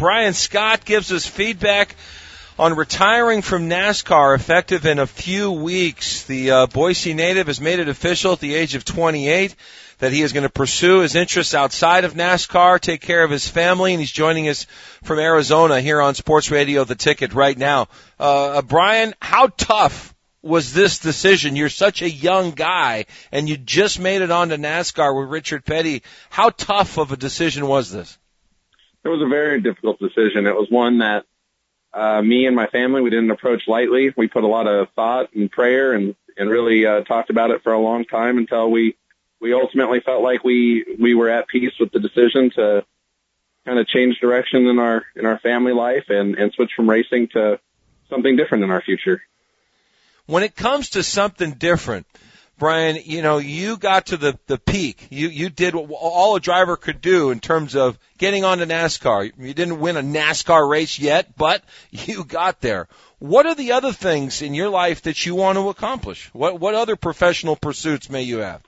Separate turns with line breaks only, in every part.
Brian Scott gives us feedback on retiring from NASCAR effective in a few weeks. The Boise native has made it official at the age of 28 that he is going to pursue his interests outside of NASCAR, take care of his family, and he's joining us from Arizona here on Sports Radio The Ticket right now. Brian, how tough was this decision? You're such a young guy, and you just made it onto NASCAR with Richard Petty. How tough of a decision was this?
It was a very difficult decision. It was one that me and my family, we didn't approach lightly. We put a lot of thought and prayer and really talked about it for a long time until we ultimately felt like we were at peace with the decision to kind of change direction in our family life and switch from racing to something different in our future.
When it comes to something different, Brian, you got to the peak. You did what all a driver could do in terms of getting onto NASCAR. You didn't win a NASCAR race yet, but you got there. What are the other things in your life that you want to accomplish? What other professional pursuits may you have?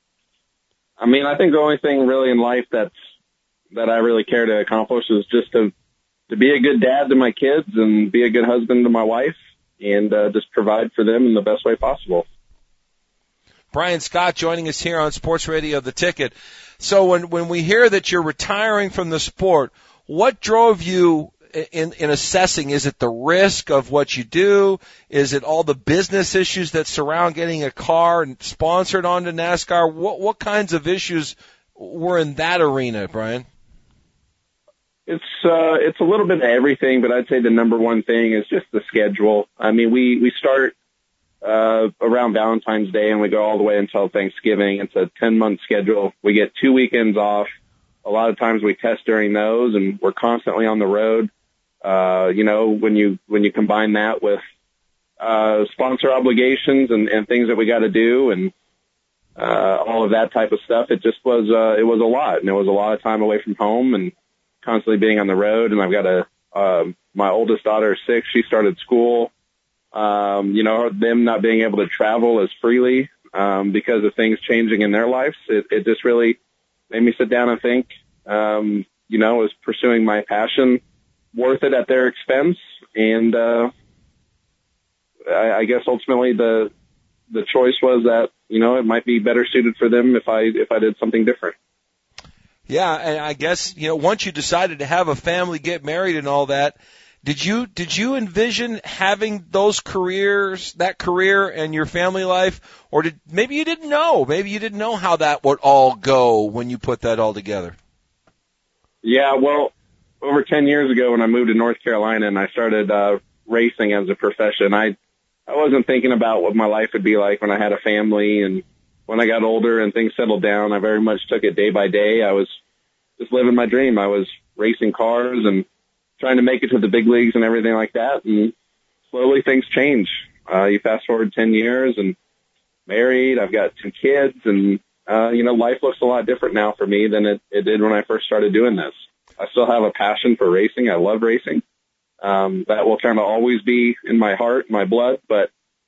I mean, I think the only thing really in life that I really care to accomplish is just to be a good dad to my kids and be a good husband to my wife and just provide for them in the best way possible.
Brian Scott joining us here on Sports Radio The Ticket. So when we hear that you're retiring from the sport, what drove you in assessing? Is it the risk of what you do? Is it all the business issues that surround getting a car and sponsored onto NASCAR? What kinds of issues were in that arena, Brian?
It's a little bit of everything, but I'd say the number one thing is just the schedule. I mean, we start around Valentine's Day and we go all the way until Thanksgiving. It's a 10-month schedule. We get 2 weekends off. A lot of times we test during those and we're constantly on the road. When you combine that with sponsor obligations and things that we got to do and all of that type of stuff, it just was it was a lot, and it was a lot of time away from home and constantly being on the road. And I've got my oldest daughter is 6. She started school. Them not being able to travel as freely because of things changing in their lives, it just really made me sit down and think, is pursuing my passion worth it at their expense? And I guess ultimately the choice was that, it might be better suited for them if I did something different.
Yeah, and I guess, once you decided to have a family, get married and all that, did you envision having that career and your family life, or maybe you didn't know how that would all go when you put that all together?
Yeah, well, over 10 years ago when I moved to North Carolina and I started racing as a profession, I wasn't thinking about what my life would be like when I had a family, and when I got older and things settled down, I very much took it day by day. I was just living my dream. I was racing cars and trying to make it to the big leagues and everything like that. And slowly things change. You fast forward 10 years and married. I've got 2 kids, and, life looks a lot different now for me than it did when I first started doing this. I still have a passion for racing. I love racing. That will kind of always be in my heart, my blood, but,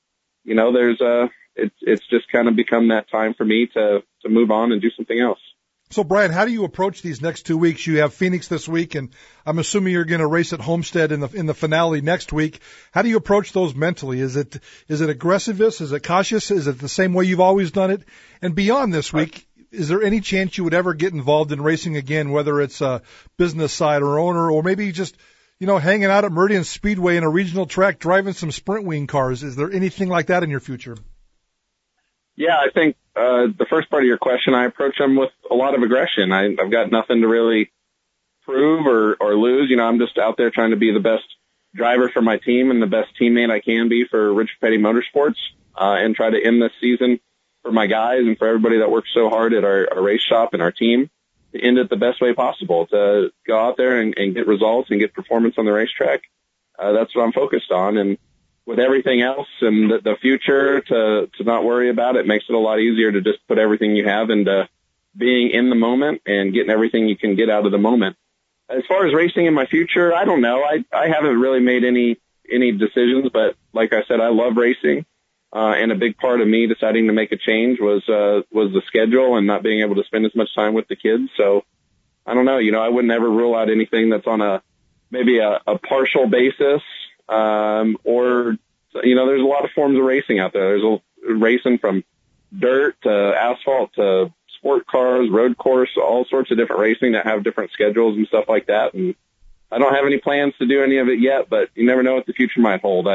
it's just kind of become that time for me to move on and do something else.
So, Brian, how do you approach these next 2 weeks? You have Phoenix this week, and I'm assuming you're going to race at Homestead in the finale next week. How do you approach those mentally? Is it aggressiveness? Is it cautious? Is it the same way you've always done it? And beyond this week, is there any chance you would ever get involved in racing again, whether it's a business side or owner, or maybe just, hanging out at Meridian Speedway in a regional track, driving some sprint wing cars? Is there anything like that in your future?
Yeah, I think the first part of your question, I approach them with a lot of aggression. I've got nothing to really prove or lose. I'm just out there trying to be the best driver for my team and the best teammate I can be for Richard Petty Motorsports, and try to end this season for my guys and for everybody that works so hard at our race shop and our team, to end it the best way possible, to go out there and get results and get performance on the racetrack. That's what I'm focused on. And with everything else and the future, to not worry about it makes it a lot easier to just put everything you have into being in the moment and getting everything you can get out of the moment. As far as racing in my future, I don't know. I haven't really made any decisions, but like I said, I love racing. And a big part of me deciding to make a change was the schedule and not being able to spend as much time with the kids. So I don't know, I wouldn't ever rule out anything that's on a maybe a partial basis, or, there's a lot of forms of racing out there. There's racing from dirt to asphalt to sport cars, road course, all sorts of different racing that have different schedules and stuff like that. And I don't have any plans to do any of it yet, but you never know what the future might hold.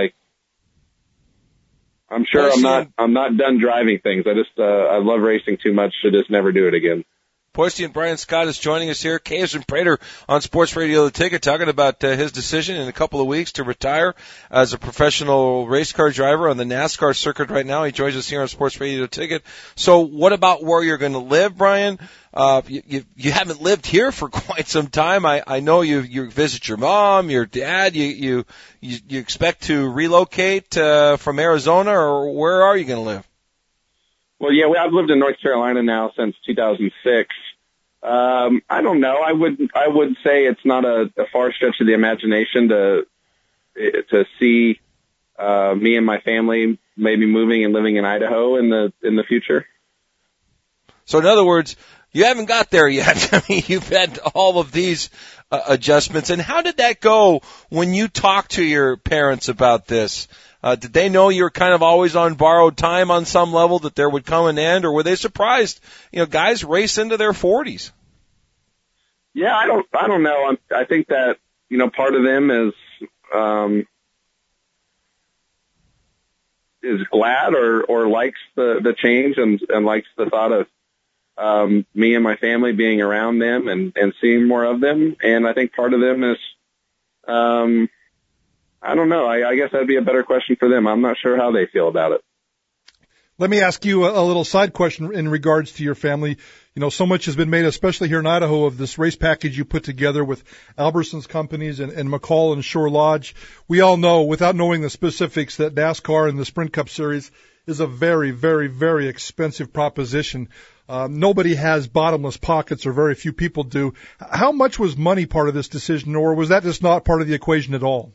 I'm sure I'm not done driving things. I love racing too much to just never do it again.
Poisty and Brian Scott is joining us here. Case and Prater on Sports Radio The Ticket, talking about his decision in a couple of weeks to retire as a professional race car driver on the NASCAR circuit right now. He joins us here on Sports Radio The Ticket. So what about where you're going to live, Brian? You haven't lived here for quite some time. I know you visit your mom, your dad. You expect to relocate from Arizona, or where are you going to live?
Well, yeah, I've lived in North Carolina now since 2006. I don't know. I would say it's not a far stretch of the imagination to see me and my family maybe moving and living in Idaho in the future.
So in other words, you haven't got there yet. I mean, you've had all of these adjustments. And how did that go when you talked to your parents about this? Did they know you were kind of always on borrowed time on some level, that there would come an end, or were they surprised? Guys race into their 40s.
Yeah, I don't know. I think that, part of them is glad or likes the change and likes the thought of me and my family being around them and seeing more of them. And I think part of them is, I don't know. I guess that'd be a better question for them. I'm not sure how they feel about it.
Let me ask you a little side question in regards to your family. So much has been made, especially here in Idaho, of this race package you put together with Albertsons Companies and McCall and Shore Lodge. We all know, without knowing the specifics, that NASCAR and the Sprint Cup Series is a very, very, very expensive proposition. Nobody has bottomless pockets, or very few people do. How much was money part of this decision, or was that just not part of the equation at all?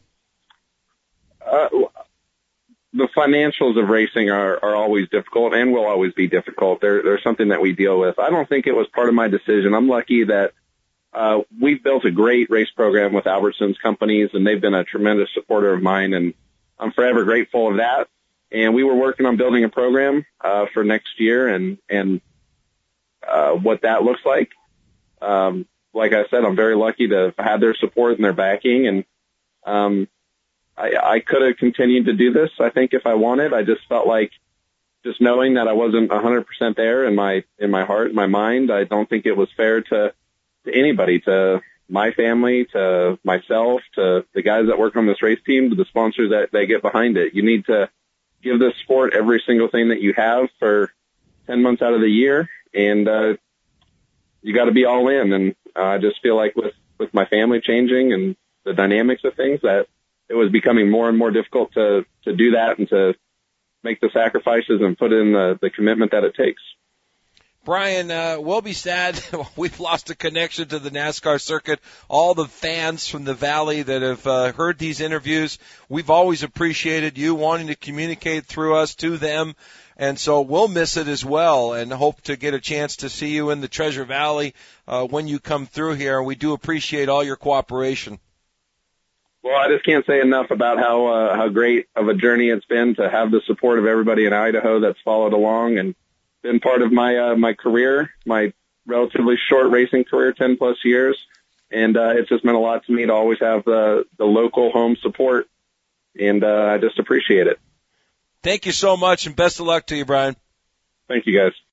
The financials of racing are always difficult and will always be difficult. They're something that we deal with. I don't think it was part of my decision. I'm lucky that we've built a great race program with Albertsons Companies, and they've been a tremendous supporter of mine, and I'm forever grateful of that. And we were working on building a program for next year and what that looks like. Like I said, I'm very lucky to have had their support and their backing, and I could have continued to do this, I think, if I wanted. I just felt like, just knowing that I wasn't 100% there in my heart, in my mind, I don't think it was fair to anybody, to my family, to myself, to the guys that work on this race team, to the sponsors that they get behind it. You need to give this sport every single thing that you have for 10 months out of the year, and you got to be all in. And I just feel like with my family changing and the dynamics of things, that it was becoming more and more difficult to do that and to make the sacrifices and put in the commitment that it takes.
Brian, we'll be sad. We've lost a connection to the NASCAR circuit. All the fans from the Valley that have heard these interviews, we've always appreciated you wanting to communicate through us to them. And so we'll miss it as well, and hope to get a chance to see you in the Treasure Valley when you come through here. We do appreciate all your cooperation.
Well, I just can't say enough about how great of a journey it's been to have the support of everybody in Idaho that's followed along and been part of my career, my relatively short racing career, 10 plus years. And it's just meant a lot to me to always have the local home support, and I just appreciate it.
Thank you so much, and best of luck to you, Brian.
Thank you, guys.